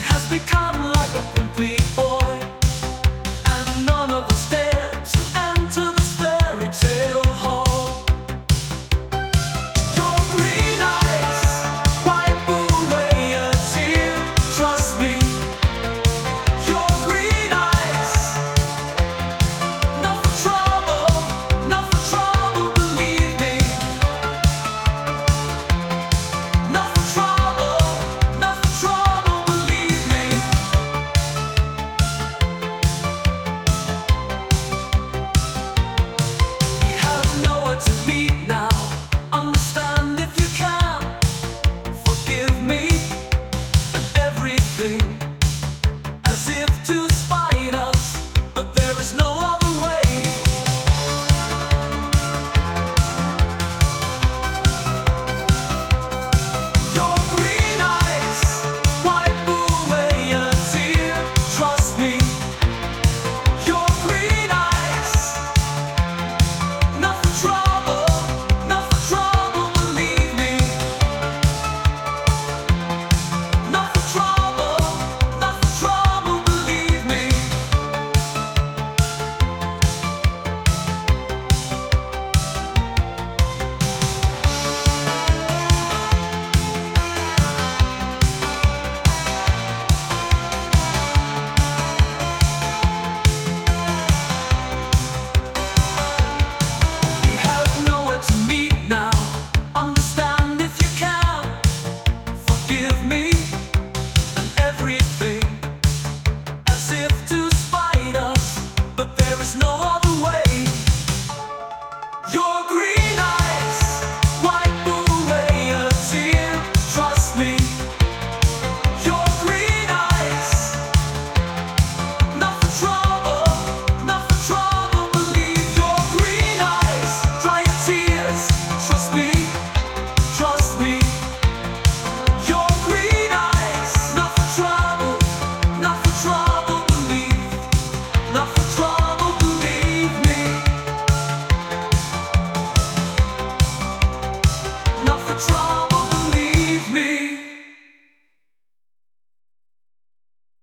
has become like a complete boy, and none of us dare to enter this fairy tale hall. Your green eyes wipe away a tear, trust me. Your green eyes, not for trouble, not for trouble, believe me. Not for trouble, not for trouble, believe me. We have nowhere to meet now. Understand if you can. Forgive me and everything, as if to